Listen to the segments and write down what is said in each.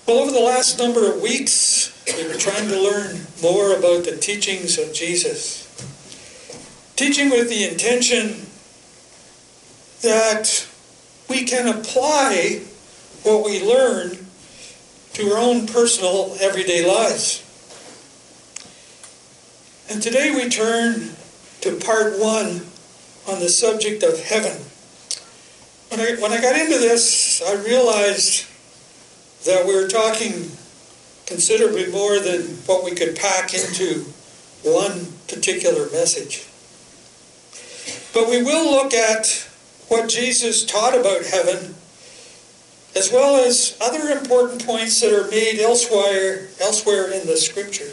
Well, over the last number of weeks, we were trying to learn more about the teachings of Jesus. Teaching with the intention that we can apply what we learn to our own personal everyday lives. And today we turn to part 1 on the subject of heaven. When I got into this, I realized that we were talking considerably more than what we could pack into one particular message. But we will look at what Jesus taught about heaven, as well as other important points that are made elsewhere in the Scripture.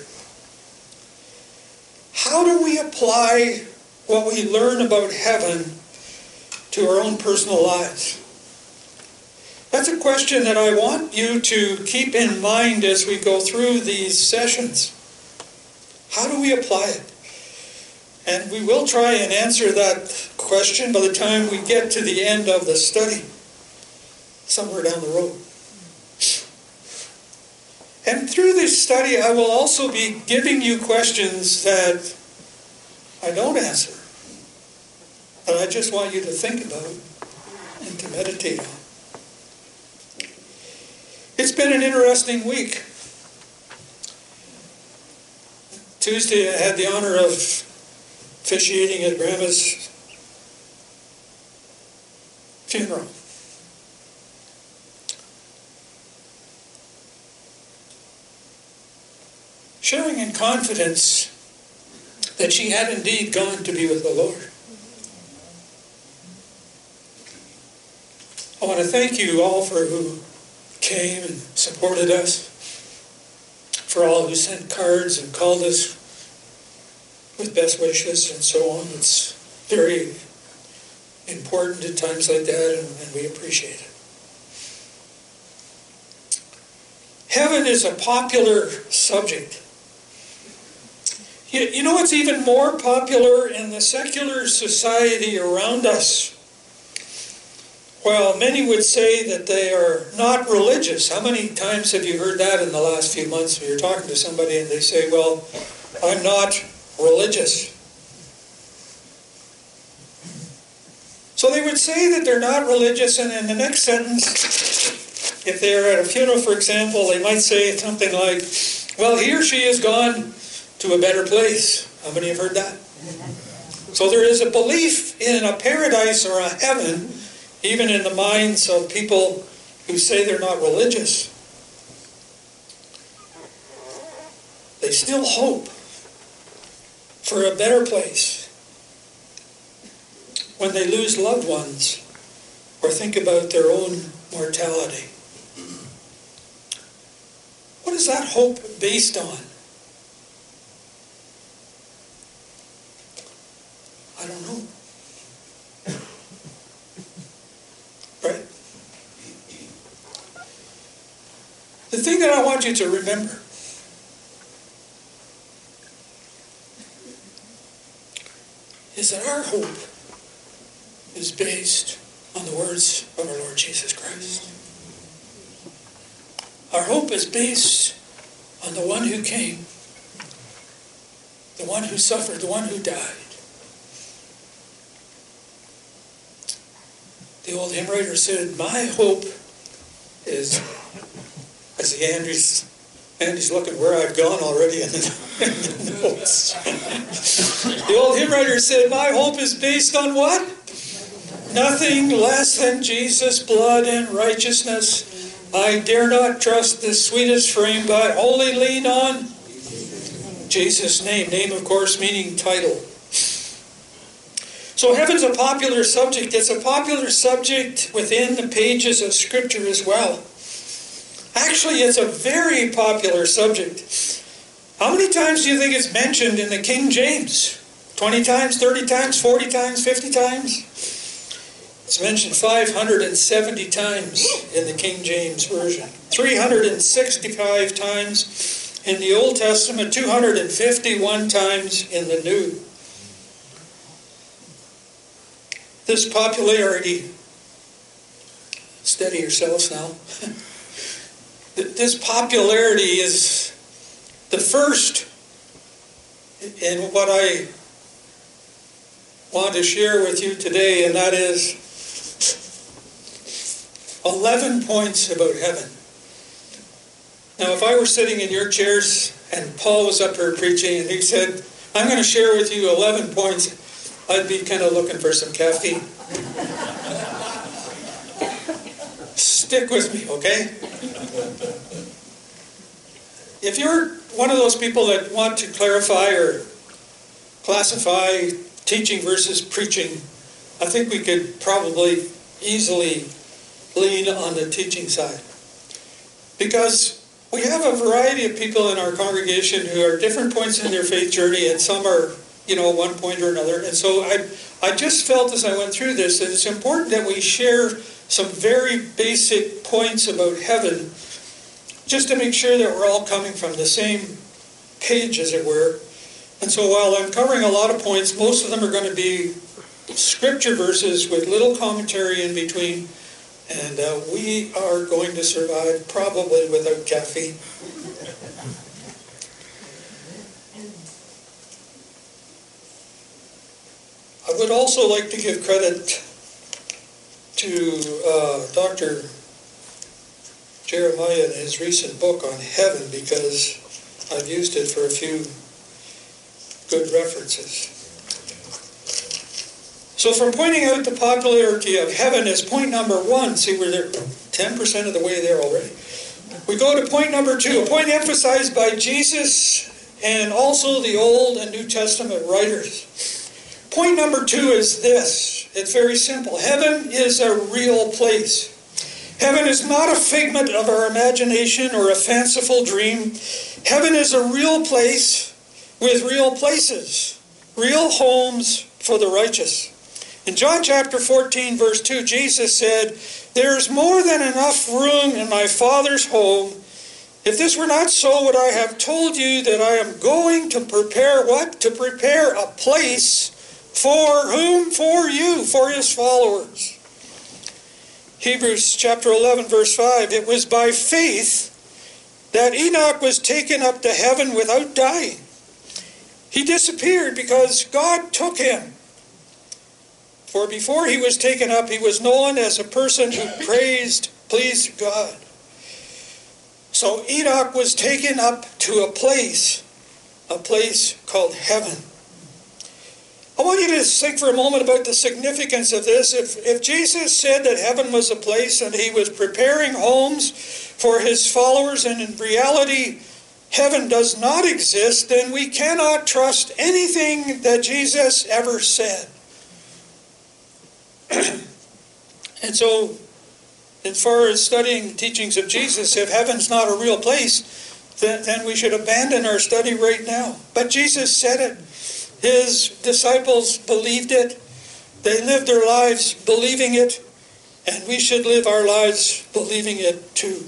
How do we apply what we learn about heaven to our own personal lives? That's a question that I want you to keep in mind as we go through these sessions. How do we apply it? And we will try and answer that question by the time we get to the end of the study, somewhere down the road. And through this study, I will also be giving you questions that I don't answer, but I just want you to think about and to meditate on. It's been an interesting week. Tuesday, I had the honor of officiating at Grandma's funeral. Sharing in confidence that she had indeed gone to be with the Lord. I want to thank you all for who came and supported us, for all who sent cards and called us with best wishes and so on. It's very important at times like that, and we appreciate it. Heaven is a popular subject. You know, it's even more popular in the secular society around us. Well, many would say that they are not religious. How many times have you heard that in the last few months when you're talking to somebody and they say, well, I'm not religious. So they would say that they're not religious, and in the next sentence, if they're at a funeral, for example, they might say something like, well, he or she has gone to a better place. How many have heard that? So there is a belief in a paradise or a heaven, even in the minds of people who say they're not religious. They still hope for a better place when they lose loved ones or think about their own mortality. What is that hope based on? I don't know. Right? The thing that I want you to remember is that our hope is based on the words of our Lord Jesus Christ. Our hope is based on the one who came, the one who suffered, the one who died. The old hymn writer said, my hope is, I see Andy's looking where I've gone already in the notes. The old hymn writer said, my hope is based on what? Nothing less than Jesus' blood and righteousness. I dare not trust the sweetest frame, but wholly lean on Jesus' name. Name, of course, meaning title. So heaven's a popular subject. It's a popular subject within the pages of Scripture as well. Actually, it's a very popular subject. How many times do you think it's mentioned in the King James? 20 times, 30 times, 40 times, 50 times? It's mentioned 570 times in the King James Version. 365 times in the Old Testament, 251 times in the New. This popularity, steady yourselves now, this popularity is the first in what I want to share with you today, and that is 11 points about heaven. Now, if I were sitting in your chairs and Paul was up here preaching and he said, I'm going to share with you 11 points, I'd be kind of looking for some caffeine. Stick with me, okay? If you're one of those people that want to clarify or classify teaching versus preaching, I think we could probably easily lean on the teaching side. Because we have a variety of people in our congregation who are different points in their faith journey, and some are, one point or another. And so I just felt as I went through this that it's important that we share some very basic points about heaven, just to make sure that we're all coming from the same page, as it were. And so while I'm covering a lot of points, most of them are going to be scripture verses with little commentary in between. And we are going to survive probably without caffeine. I would also like to give credit to Dr. Jeremiah and his recent book on heaven, because I've used it for a few good references. So from pointing out the popularity of heaven as point number 1, see we're there 10% of the way there already. We go to point number 2, a point emphasized by Jesus and also the Old and New Testament writers. Point number 2 is this. It's very simple. Heaven is a real place. Heaven is not a figment of our imagination or a fanciful dream. Heaven is a real place with real places, real homes for the righteous. In John chapter 14, verse 2, Jesus said, "There is more than enough room in my Father's home. If this were not so, would I have told you that I am going to prepare what? To prepare a place for whom? For you, for his followers." Hebrews chapter 11, verse 5, "It was by faith that Enoch was taken up to heaven without dying. He disappeared because God took him. For before he was taken up, he was known as a person who pleased God." So Enoch was taken up to a place called heaven. I want you to think for a moment about the significance of this. If Jesus said that heaven was a place and he was preparing homes for his followers, and in reality heaven does not exist, then we cannot trust anything that Jesus ever said. And so, as far as studying the teachings of Jesus, if heaven's not a real place, then we should abandon our study right now. But Jesus said it. His disciples believed it. They lived their lives believing it. And we should live our lives believing it too.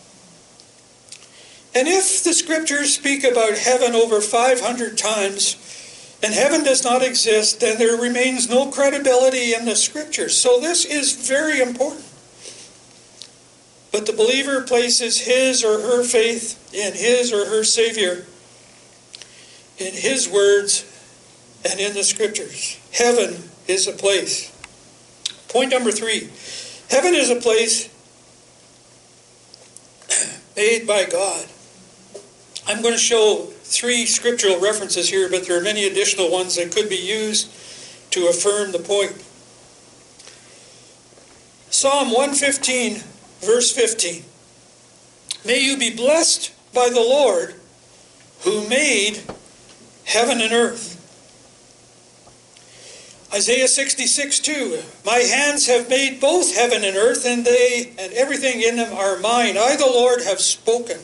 And if the scriptures speak about heaven over 500 times, and heaven does not exist, then there remains no credibility in the scriptures. So this is very important. But the believer places his or her faith in his or her Savior, in his words, and in the scriptures. Heaven is a place. Point number 3. Heaven is a place made by God. I'm going to show 3 scriptural references here, but there are many additional ones that could be used to affirm the point. Psalm 115, verse 15. "May you be blessed by the Lord who made heaven and earth." Isaiah 66:2. "My hands have made both heaven and earth, and they and everything in them are mine. I, the Lord, have spoken."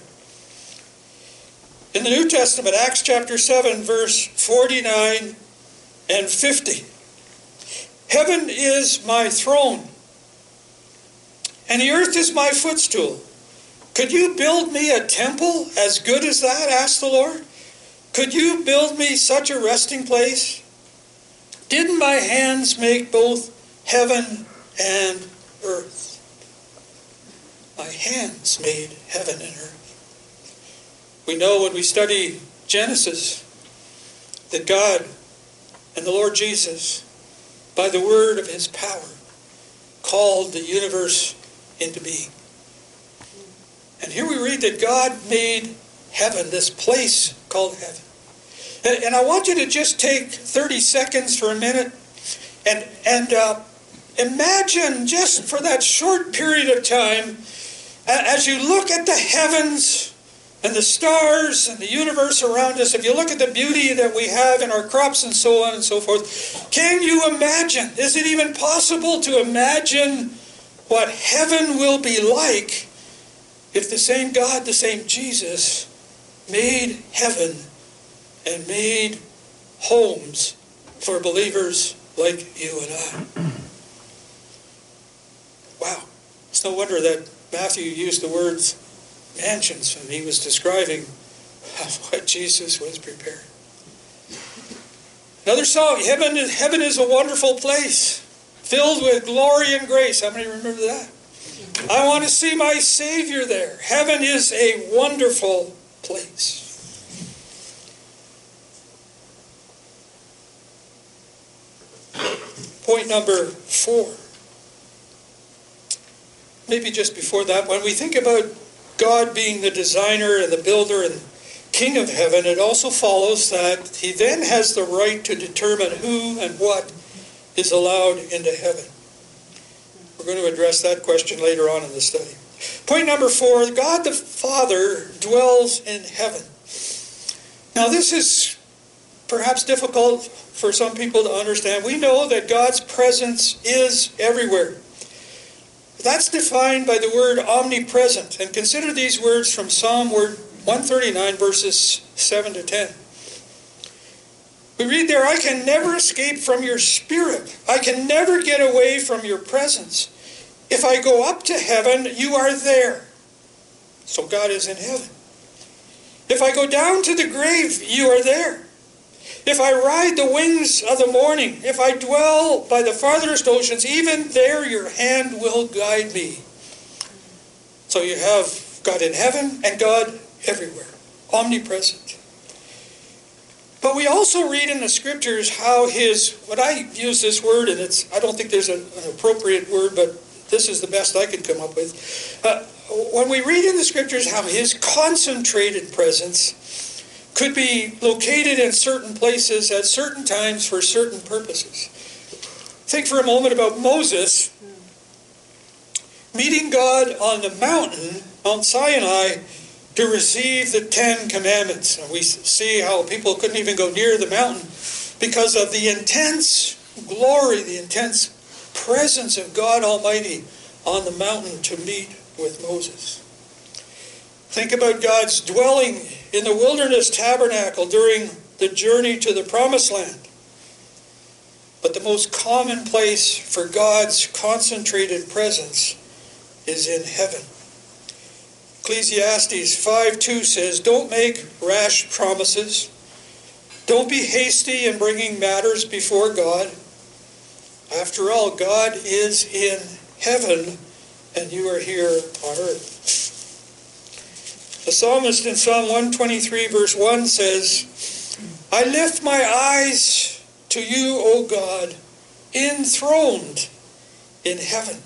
In the New Testament, Acts chapter 7, verse 49 and 50. "Heaven is my throne, and the earth is my footstool. Could you build me a temple as good as that?" asked the Lord. "Could you build me such a resting place? Didn't my hands make both heaven and earth?" my hands made heaven and earth. We know when we study Genesis that God and the Lord Jesus, by the word of his power, called the universe into being. And here we read that God made heaven, this place called heaven. And I want you to just take 30 seconds for a minute and imagine just for that short period of time, as you look at the heavens and the stars and the universe around us, if you look at the beauty that we have in our crops and so on and so forth, can you imagine, is it even possible to imagine what heaven will be like if the same God, the same Jesus, made heaven and made homes for believers like you and I? Wow. It's no wonder that Matthew used the words mansions when he was describing what Jesus was preparing. Another song, heaven is a wonderful place, filled with glory and grace. How many remember that? I want to see my Savior there. Heaven is a wonderful place. Point number 4. Maybe just before that, when we think about God being the designer and the builder and king of heaven, it also follows that he then has the right to determine who and what is allowed into heaven. We're going to address that question later on in the study. Point number 4, God the Father dwells in heaven. Now this is perhaps difficult for some people to understand. We know that God's presence is everywhere. That's defined by the word omnipresent. And consider these words from Psalm 139, verses 7 to 10. We read there, I can never escape from your spirit. I can never get away from your presence. If I go up to heaven, you are there. So God is in heaven. If I go down to the grave, you are there. If I ride the wings of the morning, if I dwell by the farthest oceans, even there your hand will guide me. So you have God in heaven and God everywhere, omnipresent. But we also read in the scriptures how what I use this word, and I don't think there's an appropriate word, but this is the best I could come up with. When we read in the scriptures how his concentrated presence could be located in certain places at certain times for certain purposes. Think for a moment about Moses meeting God on the mountain, Mount Sinai, to receive the 10 Commandments. And we see how people couldn't even go near the mountain because of the intense glory, the intense presence of God Almighty on the mountain to meet with Moses. Think about God's dwelling in the wilderness tabernacle during the journey to the promised land. But the most common place for God's concentrated presence is in heaven. Ecclesiastes 5:2 says, don't make rash promises. Don't be hasty in bringing matters before God. After all, God is in heaven and you are here on earth. The psalmist in Psalm 123 verse 1 says, I lift my eyes to you, O God, enthroned in heaven.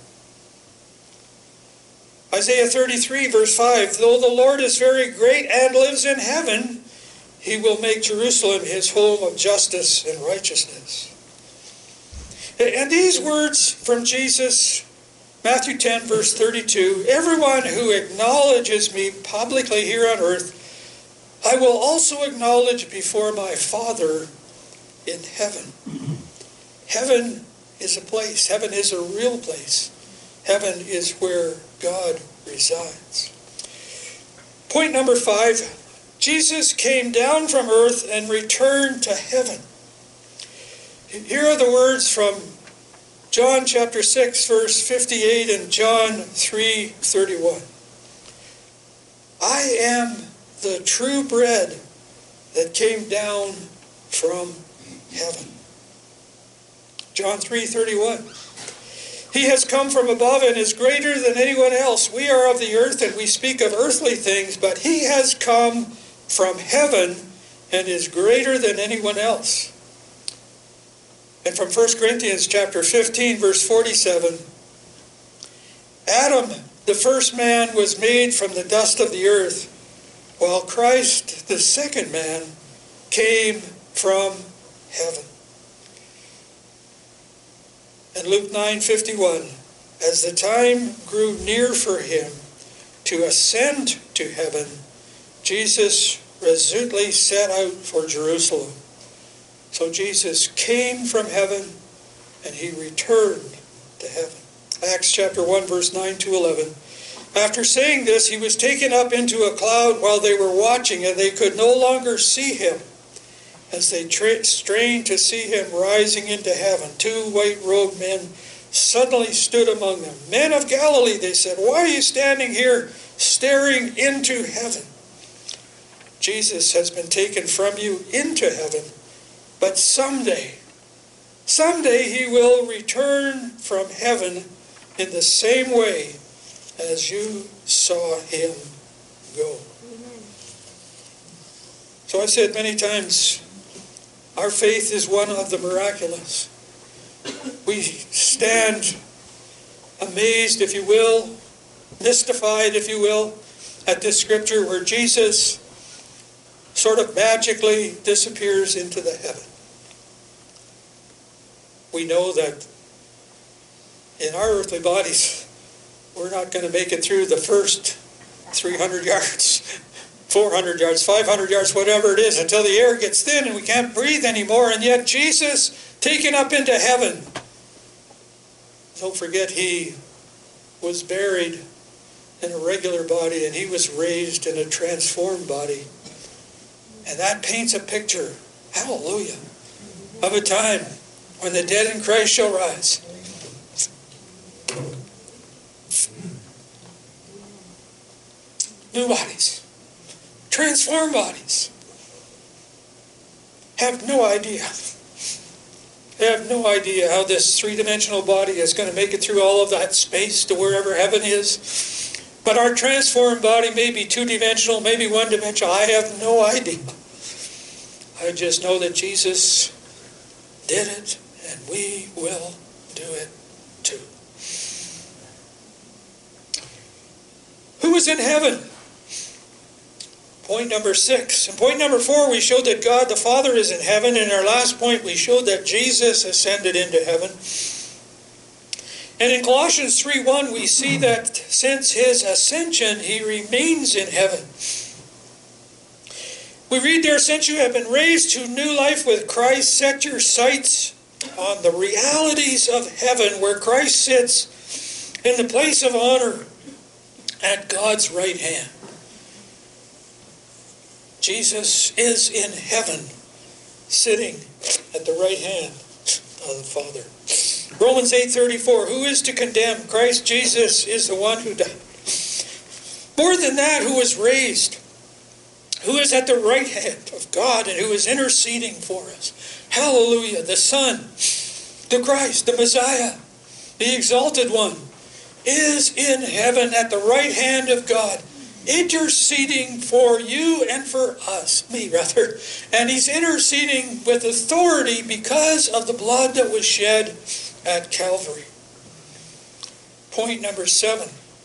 Isaiah 33 verse 5, though the Lord is very great and lives in heaven, he will make Jerusalem his home of justice and righteousness. And these words from Jesus, Matthew 10 verse 32, everyone who acknowledges me publicly here on earth, I will also acknowledge before my Father in heaven. Heaven is a place. Heaven is a real place. Heaven is where God resides. Point number 5, Jesus came down from earth and returned to heaven. Here are the words from John chapter 6, verse 58 and John 3:31. I am the true bread that came down from heaven. John 3:31. He has come from above and is greater than anyone else. We are of the earth and we speak of earthly things, but he has come from heaven and is greater than anyone else. And from 1 Corinthians chapter 15, verse 47, Adam, the first man, was made from the dust of the earth, while Christ, the second man, came from heaven. And Luke 9:51, as the time grew near for him to ascend to heaven, Jesus resolutely set out for Jerusalem. So Jesus came from heaven and he returned to heaven. Acts chapter 1, verse 9 to 11. After saying this, he was taken up into a cloud while they were watching, and they could no longer see him. As they strained to see him rising into heaven, two white-robed men suddenly stood among them. Men of Galilee, they said, why are you standing here staring into heaven? Jesus has been taken from you into heaven, but someday he will return from heaven in the same way as you saw him go. So I've said many times, our faith is one of the miraculous. We stand amazed, if you will, mystified, if you will, at this scripture where Jesus sort of magically disappears into the heaven. We know that in our earthly bodies, we're not going to make it through the first 300 yards, 400 yards, 500 yards, whatever it is, until the air gets thin and we can't breathe anymore. And yet Jesus, taken up into heaven, don't forget he was buried in a regular body and he was raised in a transformed body. And that paints a picture, hallelujah, of a time when the dead in Christ shall rise. New bodies, transformed bodies. Have no idea. They have no idea how this three-dimensional body is going to make it through all of that space to wherever heaven is. But our transformed body may be two-dimensional, maybe one-dimensional. I have no idea. I just know that Jesus did it, and we will do it too. Who is in heaven? Point number 6. And point number 4, we showed that God the Father is in heaven. In our last point, we showed that Jesus ascended into heaven. And in Colossians 3:1, we see that since his ascension, he remains in heaven. We read there, since you have been raised to new life with Christ, set your sights on the realities of heaven, where Christ sits in the place of honor at God's right hand. Jesus is in heaven, sitting at the right hand of the Father. Romans 8:34, who is to condemn? Christ Jesus is the one who died. More than that, who was raised, who is at the right hand of God and who is interceding for us. Hallelujah, the Son, the Christ, the Messiah, the Exalted One, is in heaven at the right hand of God, interceding for you and for us, me rather. And he's interceding with authority because of the blood that was shed at Calvary. Point number 7.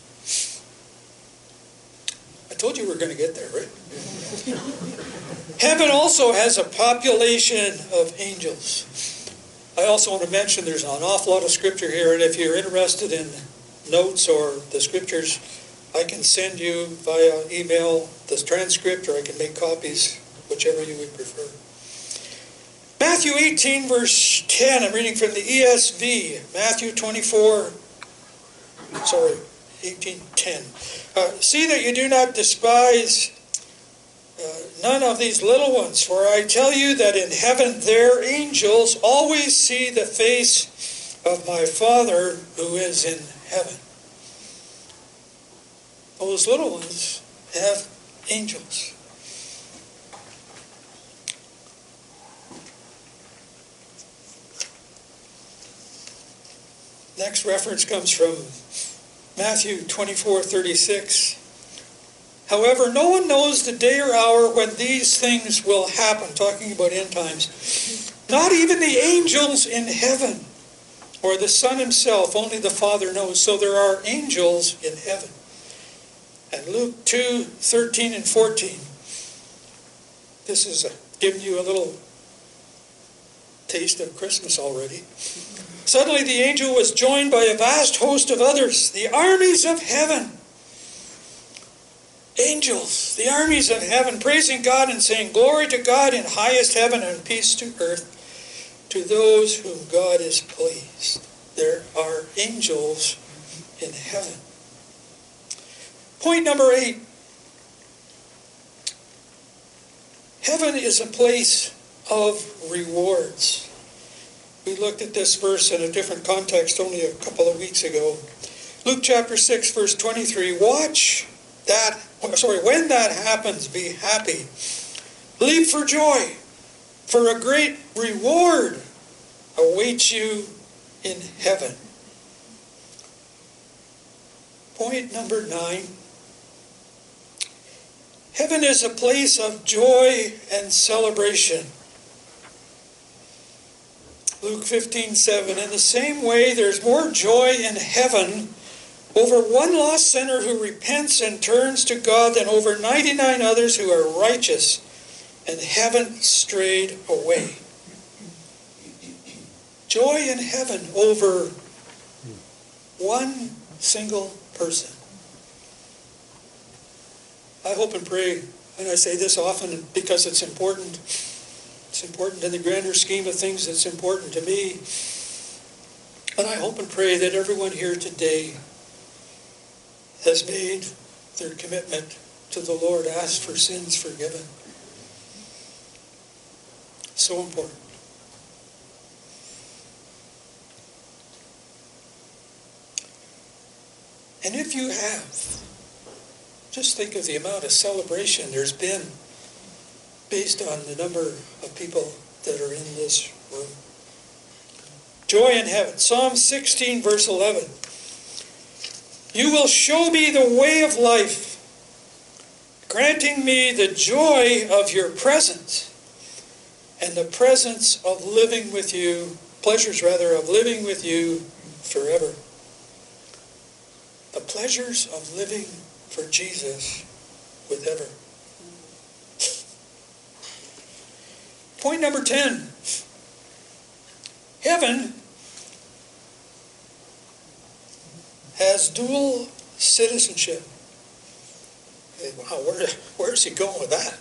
I told you we were going to get there, right? Heaven also has a population of angels. I also want to mention there's an awful lot of scripture here, and if you're interested in notes or the scriptures, I can send you via email the transcript, or I can make copies, whichever you would prefer. Matthew 18, verse 10, I'm reading from the ESV. Matthew 18:10. See that you do not despise none of these little ones, for I tell you that in heaven their angels always see the face of my Father who is in heaven. Those little ones have angels. Next reference comes from Matthew 24:36. However, no one knows the day or hour when these things will happen, talking about end times. Not even the angels in heaven or the Son himself, only the Father knows. So there are angels in heaven. And Luke 2:13 and 14. This is giving you a little taste of Christmas already. Suddenly the angel was joined by a vast host of others, the armies of heaven. Angels, the armies of heaven, praising God and saying, "Glory to God in highest heaven and peace to earth, to those whom God is pleased." There are angels in heaven. Point number 8. Heaven is a place of rewards. We looked at this verse in a different context only a couple of weeks ago. Luke chapter 6, verse 23. When that happens, be happy. Leap for joy, for a great reward awaits you in heaven. Point number 9. Heaven is a place of joy and celebration. Luke 15:7. In the same way, there's more joy in heaven over one lost sinner who repents and turns to God than over 99 others who are righteous and haven't strayed away. Joy in heaven over one single person. I hope and pray, and I say this often because it's important. It's important in the grander scheme of things. It's important to me. And I hope and pray that everyone here today has made their commitment to the Lord, asked for sins forgiven. So important. And if you have, just think of the amount of celebration there's been based on the number of people that are in this room. Joy in heaven. Psalm 16, verse 11. You will show me the way of life, granting me the joy of your presence and the presence of living with you, pleasures rather, of living with you forever. The pleasures of living for Jesus forever. Point number 10. Heaven has dual citizenship. Wow, where's he going with that?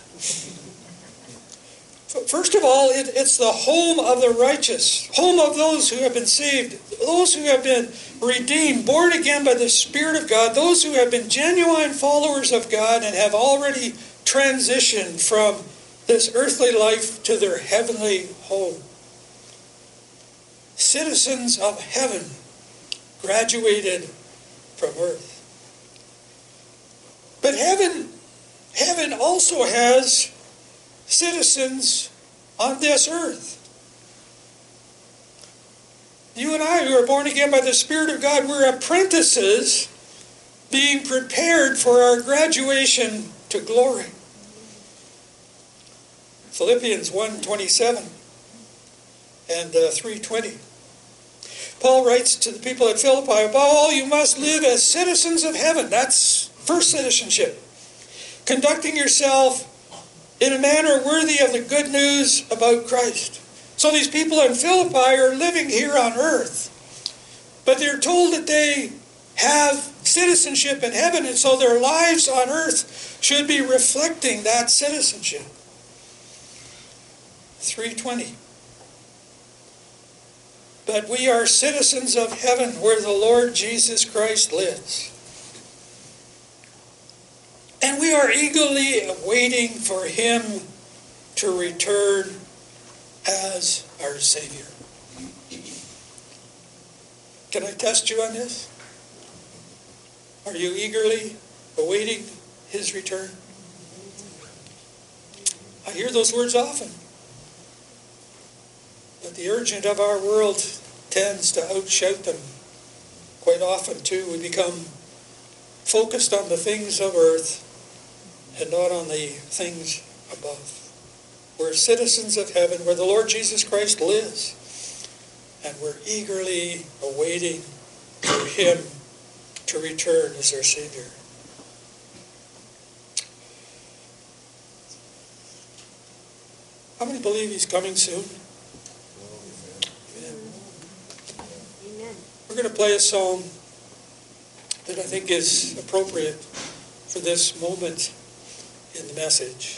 First of all, it's the home of the righteous, home of those who have been saved, those who have been redeemed, born again by the Spirit of God, those who have been genuine followers of God and have already transitioned from this earthly life to their heavenly home. Citizens of heaven, graduated from earth. But heaven also has citizens on this earth. You and I, who are born again by the Spirit of God, we're apprentices being prepared for our graduation to glory. Philippians 1:27 and 3:20. Paul writes to the people at Philippi, above all, you must live as citizens of heaven. That's first citizenship. Conducting yourself in a manner worthy of the good news about Christ. So these people in Philippi are living here on earth, but they're told that they have citizenship in heaven, and so their lives on earth should be reflecting that citizenship. 3:20. But we are citizens of heaven where the Lord Jesus Christ lives. And we are eagerly waiting for him to return as our Savior. Can I test you on this? Are you eagerly awaiting his return? I hear those words often. But the urgent of our world tends to outshout them quite often too, we become focused on the things of earth and not on the things above. We're citizens of heaven where the Lord Jesus Christ lives, and we're eagerly awaiting for him to return as our Savior. How many believe he's coming soon? Amen. Amen. We're going to play a song that I think is appropriate for this moment in the message.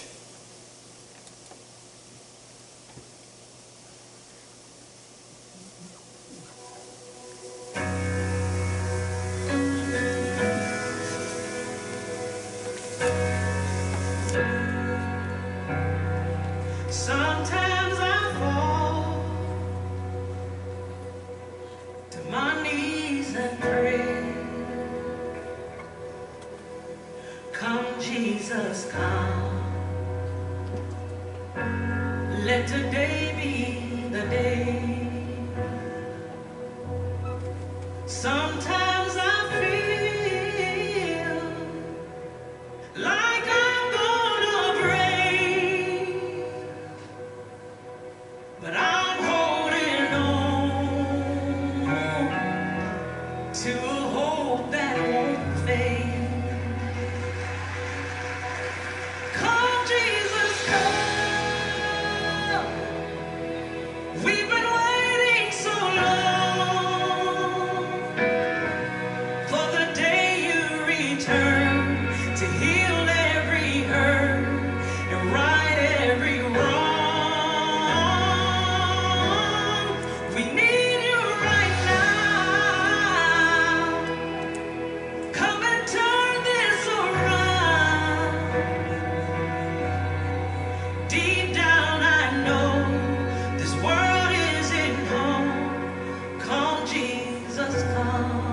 Sometimes I fall to my knees and pray. Come, Jesus, come. Let today be the day. Sometimes I feel like I'm gonna break, but I'm holding on to a hope that won't fade. Come, Jesus, come. We've been waiting so long for the day you return to heal every hurt and right every wrong. We need you right now. Come and turn this around. Deep down I know this world isn't home. Come, Jesus, come.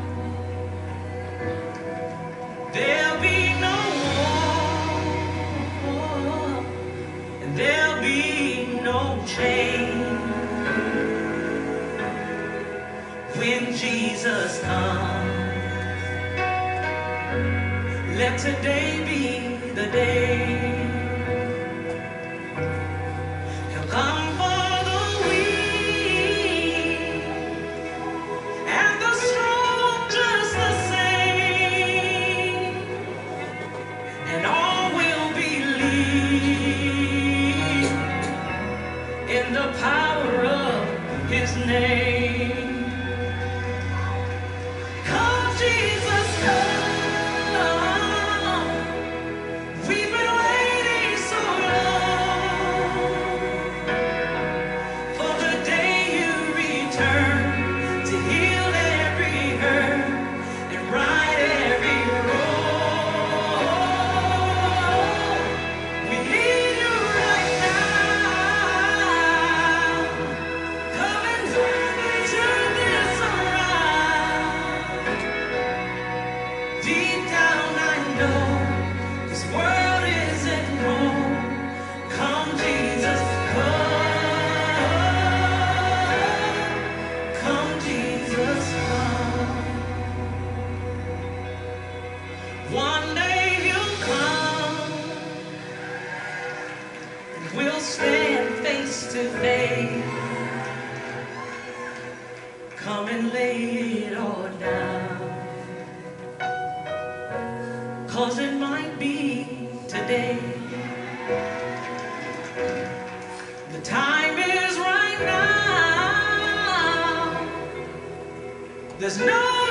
There'll be no war, and there'll be no change when Jesus comes. Let today be the day. He'll come for the weak and the strong just the same, and all will believe in the power of his name. Come, Jesus, come. We've been waiting so long for the day you return to heal every hurt and right every wrong. We need you right now. Come and turn this around. Deep down I know this world isn't home. Come, Jesus, come. Come, Jesus, come. One day he'll come, and we'll stand face to face. Come and lay it all down, 'cause it might be today. The time is right now. There's no